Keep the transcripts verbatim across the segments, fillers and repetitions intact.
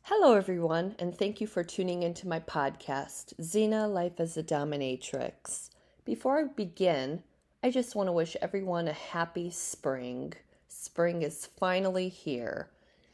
Hello, everyone, and thank you for tuning into my podcast, Xena Life as a Dominatrix. Before I begin, I just want to wish everyone a happy spring. Spring is finally here.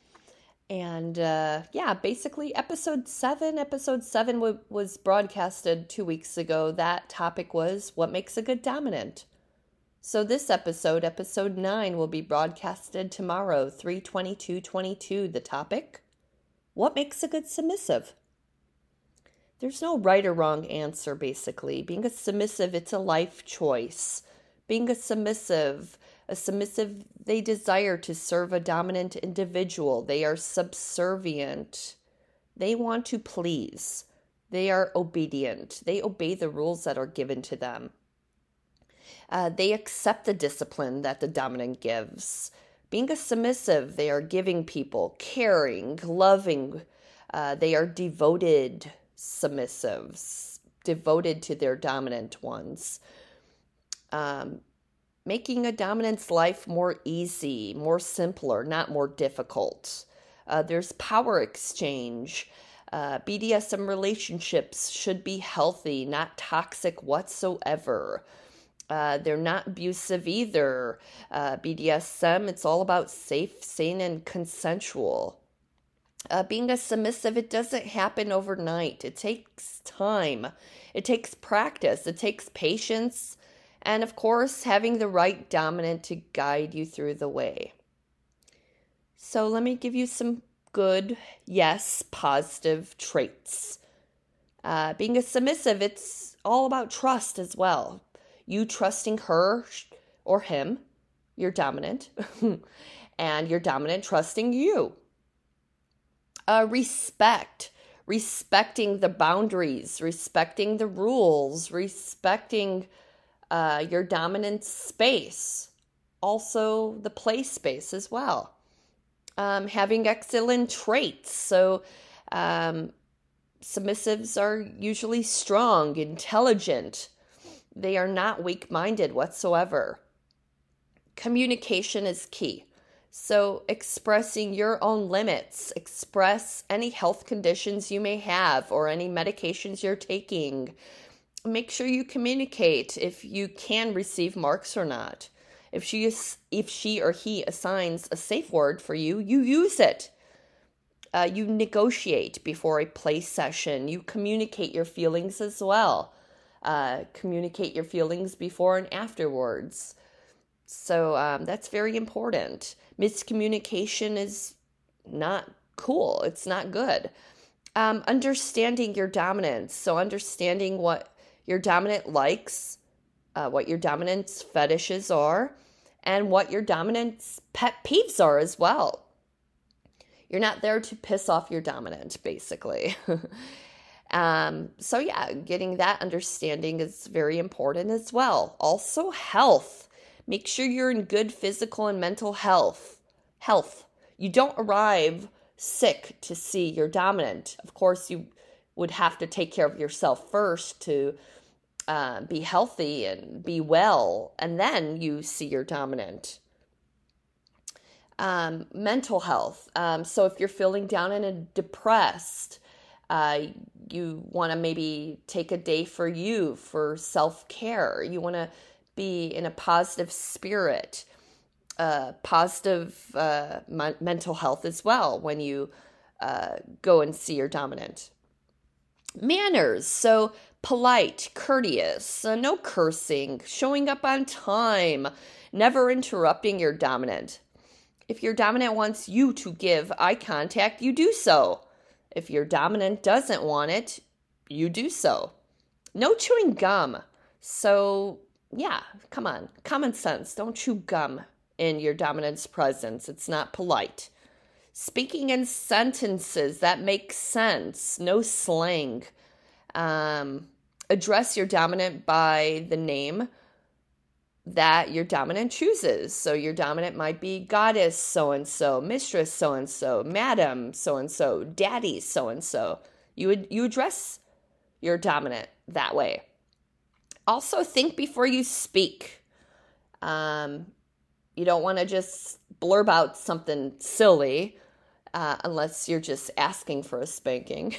And uh, yeah, basically episode seven, episode seven w- was broadcasted two weeks ago. That topic was what makes a good dominant. So this episode, episode nine, will be broadcasted tomorrow, three twenty-two twenty-two. The topic: what makes a good submissive? There's no right or wrong answer, basically. Being a submissive, it's a life choice. Being a submissive, a submissive, they desire to serve a dominant individual. They are subservient. They want to please. They are obedient. They obey the rules that are given to them. Uh, they accept the discipline that the dominant gives. Being a submissive, they are giving people, caring, loving. Uh, they are devoted submissives, devoted to their dominant ones. Um, making a dominant's life more easy, more simpler, not more difficult. Uh, there's power exchange. Uh, B D S M relationships should be healthy, not toxic whatsoever. Uh, they're not abusive either. Uh, B D S M, it's all about safe, sane, and consensual. Uh, being a submissive, it doesn't happen overnight. It takes time. It takes practice. It takes patience. And of course, having the right dominant to guide you through the way. So let me give you some good, yes, positive traits. Uh, being a submissive, it's all about trust as well. You trusting her or him, your dominant, and your dominant trusting you. Uh, respect, respecting the boundaries, respecting the rules, respecting uh, your dominant space, also the play space as well. Um, having excellent traits. So um, submissives are usually strong, intelligent. They are not weak-minded whatsoever. Communication is key. So expressing your own limits, express any health conditions you may have or any medications you're taking. Make sure you communicate if you can receive marks or not. If she is, if she or he assigns a safe word for you, you use it. Uh, you negotiate before a play session. You communicate your feelings as well. Uh, communicate your feelings before and afterwards. So um, that's very important. Miscommunication is not cool. It's not good. Um, understanding your dominance. So understanding what your dominant likes, uh, what your dominant's fetishes are, and what your dominant's pet peeves are as well. You're not there to piss off your dominant, basically. Um, so yeah, getting that understanding is very important as well. Also, health. Make sure you're in good physical and mental health. Health. You don't arrive sick to see your dominant. Of course, you would have to take care of yourself first to uh, be healthy and be well, and then you see your dominant. Um, mental health. Um, so if you're feeling down and depressed, Uh, you want to maybe take a day for you, for self-care. You want to be in a positive spirit, uh, positive uh, m- mental health as well when you uh, go and see your dominant. Manners, so polite, courteous, uh, no cursing, showing up on time, never interrupting your dominant. If your dominant wants you to give eye contact, you do so. If your dominant doesn't want it, you do so. No chewing gum. So, yeah, come on. Common sense. Don't chew gum in your dominant's presence. It's not polite. Speaking in sentences that make sense. No slang. Um, address your dominant by the name that your dominant chooses. So your dominant might be goddess so-and-so, mistress so-and-so, madam so-and-so, daddy so-and-so. You would you address your dominant that way. Also, think before you speak. Um, you don't want to just blurb out something silly. uh, unless you're just asking for a spanking.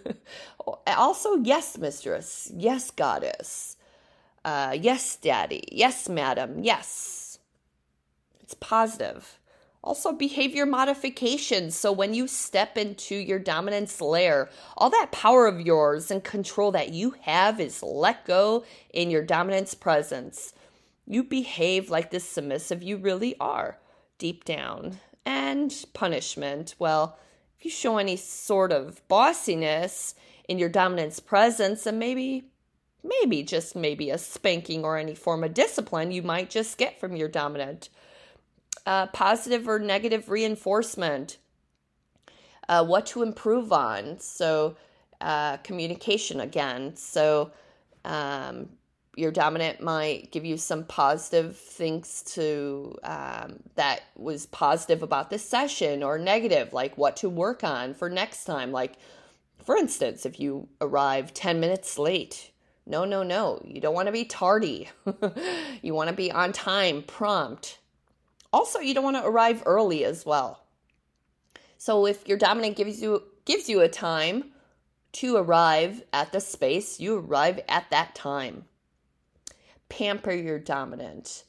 Also, yes, mistress. Yes, goddess. Uh, yes, daddy. Yes, madam. Yes. It's positive. Also, behavior modification. So when you step into your dominance lair, all that power of yours and control that you have is let go in your dominance presence. You behave like the submissive you really are, deep down. And punishment. Well, if you show any sort of bossiness in your dominance presence, then maybe, maybe, just maybe a spanking or any form of discipline you might just get from your dominant. Uh, positive or negative reinforcement, uh, what to improve on. So uh, communication again. So um, your dominant might give you some positive things to um, that was positive about this session, or negative, like what to work on for next time. Like, for instance, if you arrive ten minutes late, no, no, no, you don't want to be tardy. You want to be on time, prompt. Also, you don't want to arrive early as well. So if your dominant gives you gives you a time to arrive at the space, you arrive at that time. Pamper your dominant.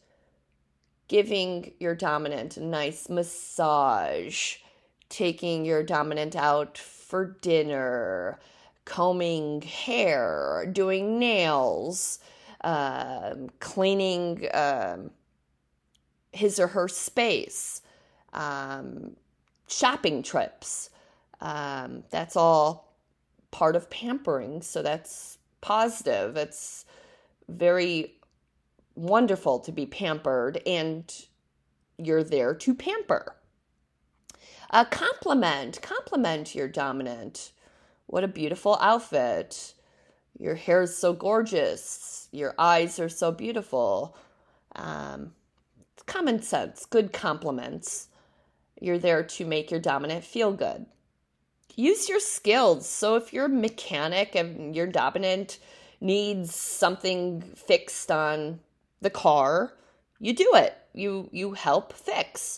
Giving your dominant a nice massage. Taking your dominant out for dinner. Combing hair. Doing nails. Uh, cleaning... Um, his or her space, um, shopping trips. Um, that's all part of pampering. So that's positive. It's very wonderful to be pampered, and you're there to pamper. Uh, compliment. Compliment your dominant. What a beautiful outfit. Your hair is so gorgeous. Your eyes are so beautiful. Um, Common sense, good compliments. You're there to make your dominant feel good. Use your skills. So if you're a mechanic and your dominant needs something fixed on the car, you do it. You you help fix.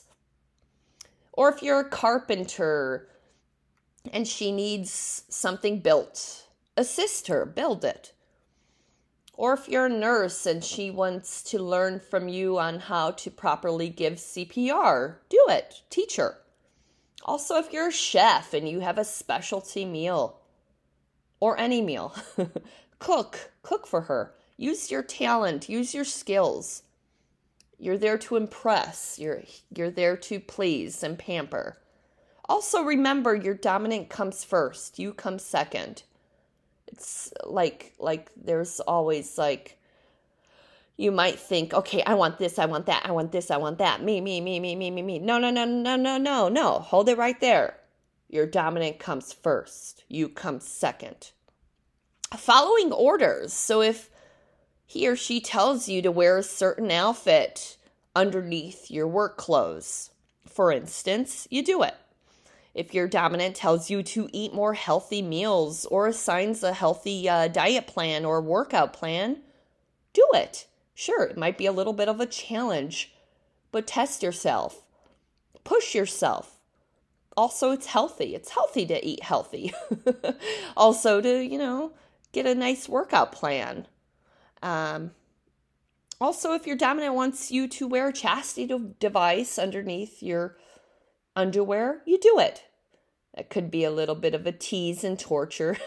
Or if you're a carpenter and she needs something built, assist her, build it. Or if you're a nurse and she wants to learn from you on how to properly give C P R, do it. Teach her. Also, if you're a chef and you have a specialty meal, or any meal, cook. Cook for her. Use your talent. Use your skills. You're there to impress. You're, you're there to please and pamper. Also, remember, your dominant comes first. You come second. It's like, like there's always like, you might think, okay, I want this, I want that, I want this, I want that. Me, me, me, me, me, me, me. No, no, no, no, no, no, no. Hold it right there. Your dominant comes first. You come second. Following orders. So if he or she tells you to wear a certain outfit underneath your work clothes, for instance, you do it. If your dominant tells you to eat more healthy meals or assigns a healthy uh, diet plan or workout plan, do it. Sure, it might be a little bit of a challenge, but test yourself. Push yourself. Also, it's healthy. It's healthy to eat healthy. Also, to, you know, get a nice workout plan. Um, also, if your dominant wants you to wear a chastity device underneath your underwear, you do it. That could be a little bit of a tease and torture.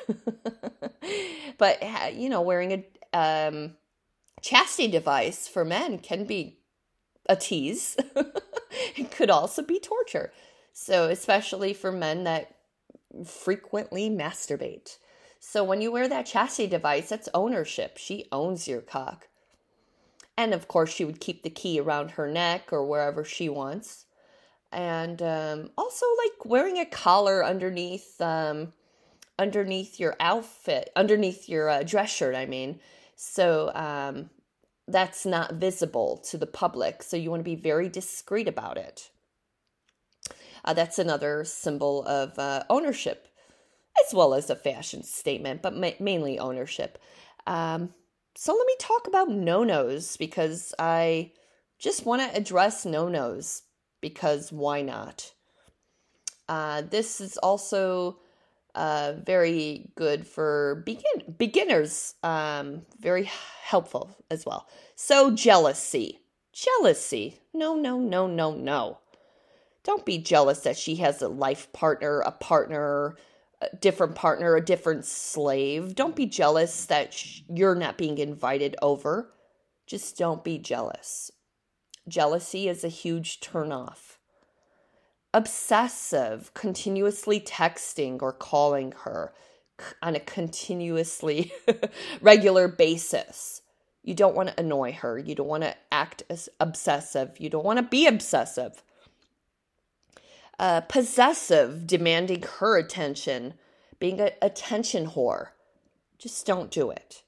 But, you know, wearing a um, chastity device for men can be a tease. It could also be torture. So, especially for men that frequently masturbate. So, when you wear that chastity device, that's ownership. She owns your cock. And, of course, she would keep the key around her neck or wherever she wants. And um, also, like, wearing a collar underneath um, underneath your outfit, underneath your uh, dress shirt, I mean. So um, that's not visible to the public. So you want to be very discreet about it. Uh, that's another symbol of uh, ownership, as well as a fashion statement, but ma- mainly ownership. Um, so let me talk about no-nos, because I just want to address no-nos. Because why not? Uh, this is also uh, very good for begin beginners. Um, very helpful as well. So jealousy. Jealousy. No, no, no, no, no. Don't be jealous that she has a life partner, a partner, a different partner, a different slave. Don't be jealous that sh- you're not being invited over. Just don't be jealous. Jealousy is a huge turnoff. Obsessive, continuously texting or calling her on a continuously regular basis. You don't want to annoy her. You don't want to act as obsessive. You don't want to be obsessive. Uh, possessive, demanding her attention, being an attention whore. Just don't do it.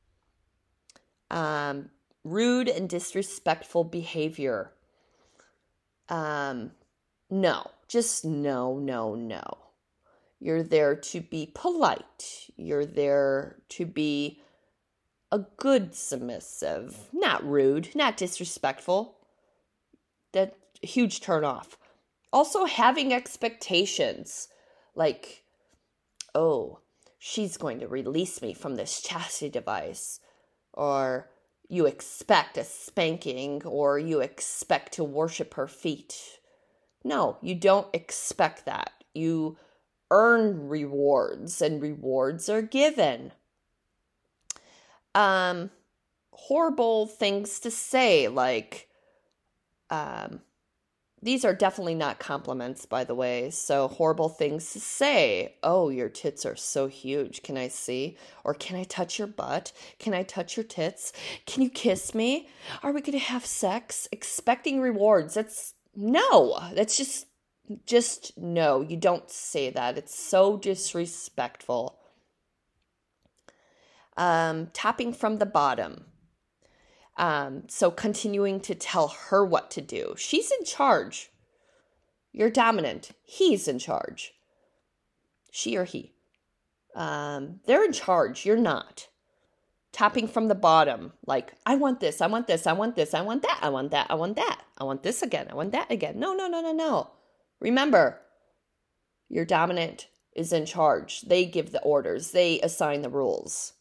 Um, rude and disrespectful behavior. Um, no, just no, no, no. You're there to be polite. You're there to be a good submissive, not rude, not disrespectful. That huge turn off. Also having expectations like, oh, she's going to release me from this chastity device, or you expect a spanking, or you expect to worship her feet. No, you don't expect that. You earn rewards, and rewards are given. Um, horrible things to say, like, um, these are definitely not compliments, by the way. So horrible things to say. Oh, your tits are so huge. Can I see? Or can I touch your butt? Can I touch your tits? Can you kiss me? Are we going to have sex? Expecting rewards. That's no. That's just, just no. You don't say that. It's so disrespectful. Um, topping from the bottom. Um, so continuing to tell her what to do. She's in charge. You're dominant. He's in charge. She or he. Um, they're in charge. You're not. Topping from the bottom. Like, I want this. I want this. I want this. I want that. I want that. I want that. I want this again. I want that again. No, no, no, no, no. Remember, your dominant is in charge. They give the orders. They assign the rules.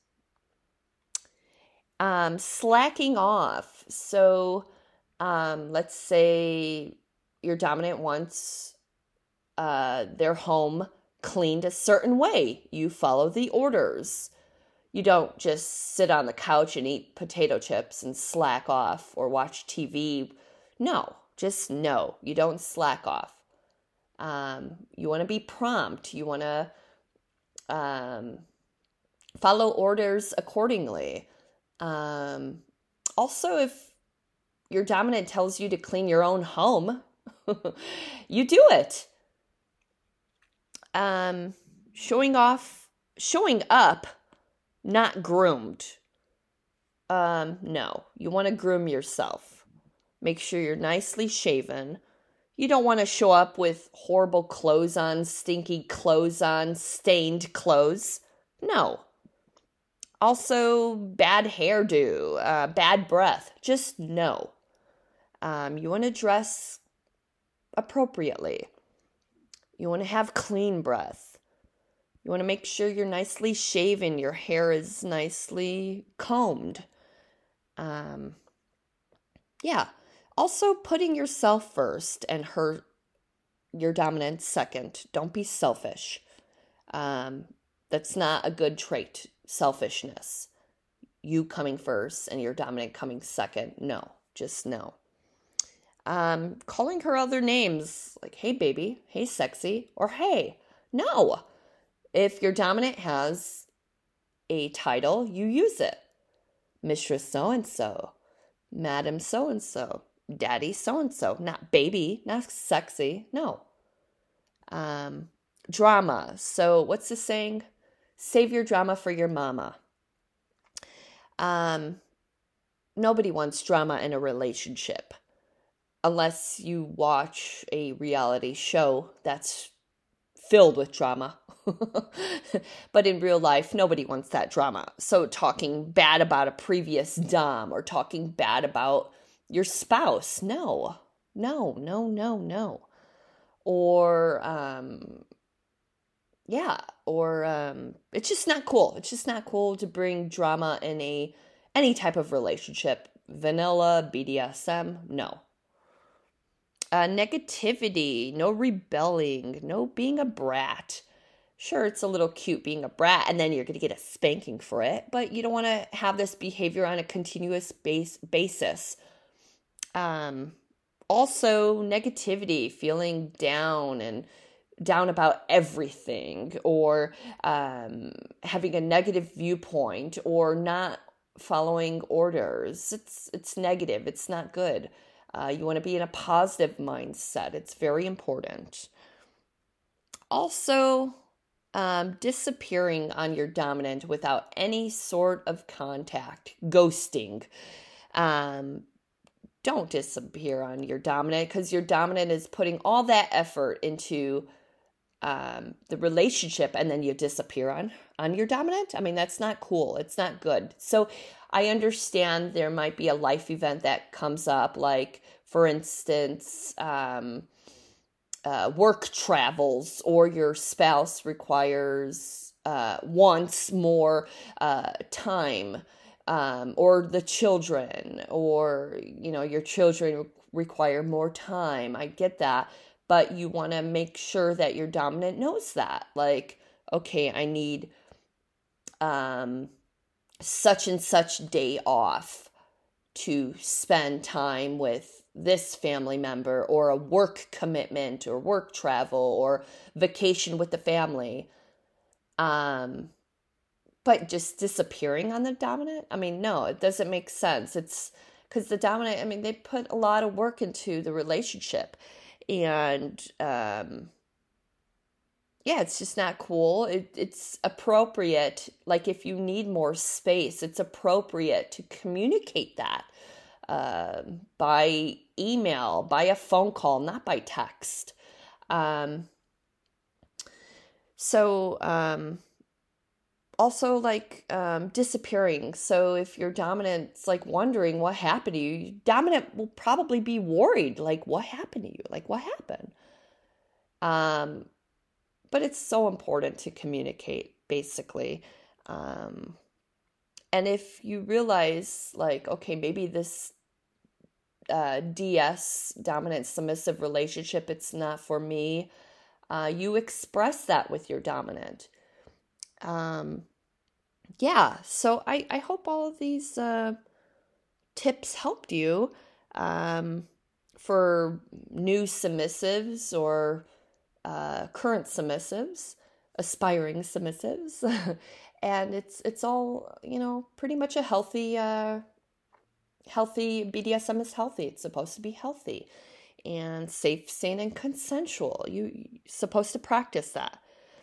Um, slacking off. So, um, let's say your dominant wants uh, their home cleaned a certain way. You follow the orders. You don't just sit on the couch and eat potato chips and slack off or watch T V. No, just no. You don't slack off. Um, you want to be prompt. You want to um, follow orders accordingly. Um, also, if your dominant tells you to clean your own home, you do it. Um, showing off, showing up, not groomed. Um, no, you want to groom yourself. Make sure you're nicely shaven. You don't want to show up with horrible clothes on, stinky clothes on, stained clothes. No. Also, bad hairdo, uh, bad breath. Just no. Um, you want to dress appropriately. You want to have clean breath. You want to make sure you're nicely shaven. Your hair is nicely combed. Um, yeah. Also, putting yourself first and her, your dominant second. Don't be selfish. Um, that's not a good trait. Selfishness. You coming first and your dominant coming second. No, just no. Um, calling her other names like, hey, baby, hey, sexy, or hey. No. If your dominant has a title, you use it. Mistress so-and-so, Madam so-and-so, Daddy so-and-so, not baby, not sexy. No. Um, drama. So what's the saying? Save your drama for your mama. Um, nobody wants drama in a relationship unless you watch a reality show that's filled with drama. But in real life, nobody wants that drama. So talking bad about a previous dom or talking bad about your spouse. No, no, no, no, no. or, um, yeah, or um, it's just not cool. It's just not cool to bring drama in a any type of relationship. Vanilla, B D S M, no. Uh, negativity, no rebelling, no being a brat. Sure, it's a little cute being a brat, and then you're going to get a spanking for it, but you don't want to have this behavior on a continuous base basis. Um, also, negativity, feeling down and down about everything, or um, having a negative viewpoint, or not following orders. It's it's negative. It's not good. Uh, you want to be in a positive mindset. It's very important. Also, um, disappearing on your dominant without any sort of contact, ghosting. Um, don't disappear on your dominant, because your dominant is putting all that effort into um, the relationship, and then you disappear on, on your dominant. I mean, that's not cool. It's not good. So I understand there might be a life event that comes up, like, for instance, um, uh, work travels, or your spouse requires uh, wants more uh, time, um, or the children, or, you know, your children require more time. I get that. But you want to make sure that your dominant knows that. Like, okay, I need um, such and such day off to spend time with this family member, or a work commitment, or work travel, or vacation with the family. Um, but just disappearing on the dominant? I mean, no, it doesn't make sense. It's because the dominant, I mean, they put a lot of work into the relationship. And um, yeah, it's just not cool. It, it's appropriate. Like, if you need more space, it's appropriate to communicate that uh, by email, by a phone call, not by text. Um, so um, also, like, um, disappearing. So if your dominant's like wondering what happened to you, dominant will probably be worried. Like, what happened to you? Like, what happened? Um, but it's so important to communicate, basically. Um, and if you realize, like, okay, maybe this uh, D S, dominant submissive relationship, it's not for me, uh, you express that with your dominant. Um, yeah, so I, I hope all of these uh, tips helped you um, for new submissives, or uh, current submissives, aspiring submissives. And it's it's all, you know, pretty much a healthy, uh, healthy, B D S M is healthy. It's supposed to be healthy and safe, sane, and consensual. You, you're supposed to practice that.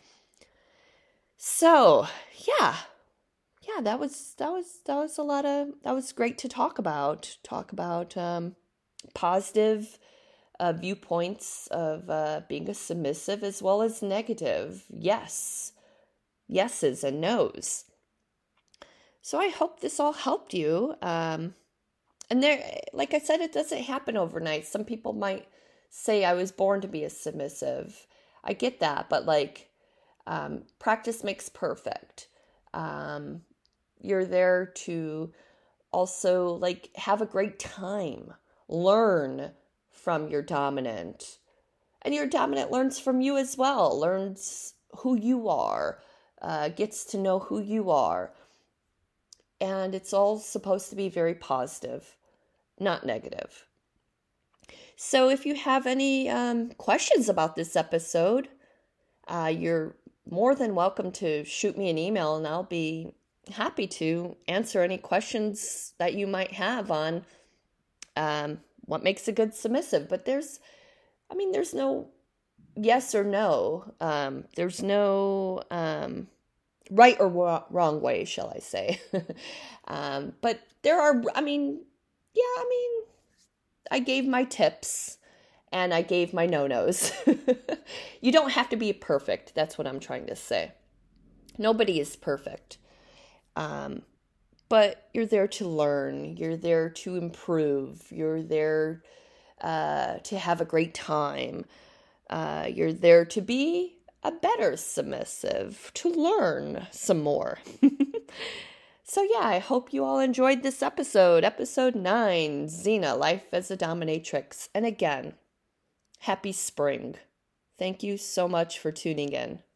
So, yeah. Yeah, that was that was that was a lot of that was great to talk about. Talk about um, positive uh, viewpoints of uh, being a submissive, as well as negative yes, yeses and nos. So I hope this all helped you. Um, and there, like I said, it doesn't happen overnight. Some people might say I was born to be a submissive. I get that, but like um, practice makes perfect. Um, You're there to also like have a great time, learn from your dominant, and your dominant learns from you as well, learns who you are, uh, gets to know who you are. And it's all supposed to be very positive, not negative. So if you have any um, questions about this episode, uh, you're more than welcome to shoot me an email, and I'll be happy to answer any questions that you might have on um, what makes a good submissive. But there's, I mean, there's no yes or no. Um, there's no um, right or wa- wrong way, shall I say. um, but there are, I mean, yeah, I mean, I gave my tips and I gave my no-nos. You don't have to be perfect. That's what I'm trying to say. Nobody is perfect. Um, but you're there to learn, you're there to improve, you're there uh, to have a great time. Uh, you're there to be a better submissive, to learn some more. So yeah, I hope you all enjoyed this episode, episode nine, Xena, Life as a Dominatrix. And again, happy spring. Thank you so much for tuning in.